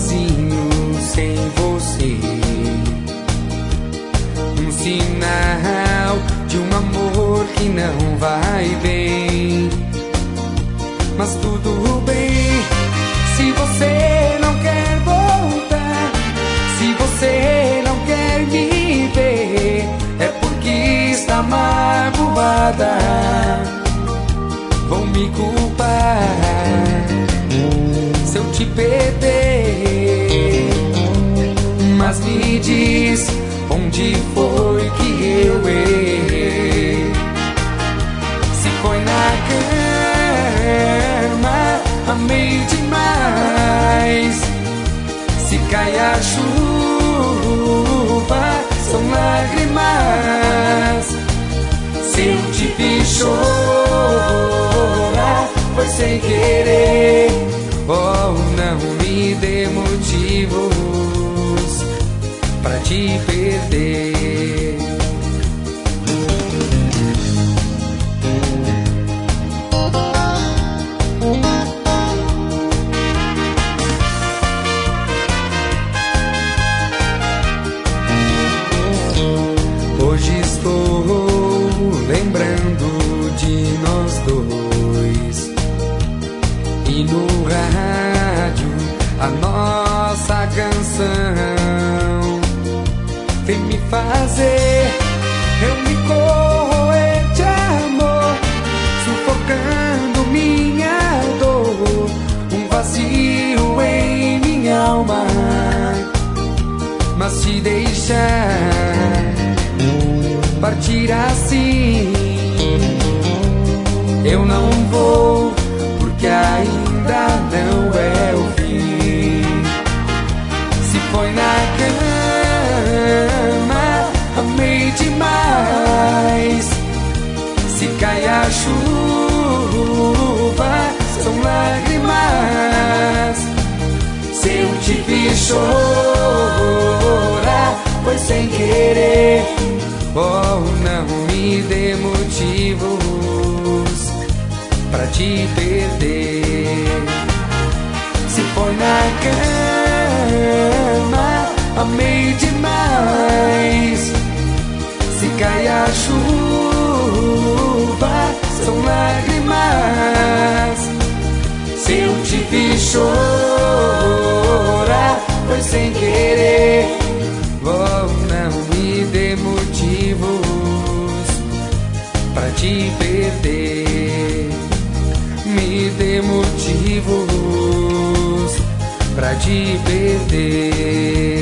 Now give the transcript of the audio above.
sozinho sem você. Um sinal de um amor que não vai bem. Mas tudo bem, se você não quer voltar, se você não quer me ver, é porque está magoada. Vão me culpar se eu te perder. Mas me diz, onde foi que eu errei? Se foi na cama, amei demais. Se cai a chuva, são lágrimas. Se eu te fiz chorar, foi sem querer. Oh, não me dê motivos pra te perder. Hoje estou lembrando de nós dois, e no rádio a nossa canção vem me fazer eu me corroer de amor, sufocando minha dor, um vazio em minha alma. Mas te deixar partir assim eu não vou, porque ainda não é o fim. Se foi na cama, amei demais. Se cai a chuva, são lágrimas. Se eu te fiz chorar, foi sem querer. Oh, não me dê motivos pra te perder. Se foi na cama, amei demais. Se cai a chuva, são lágrimas. Se eu te fiz chorar, foi sem querer. Oh, não me dê motivos pra te perder. Me dê motivos pra te perder.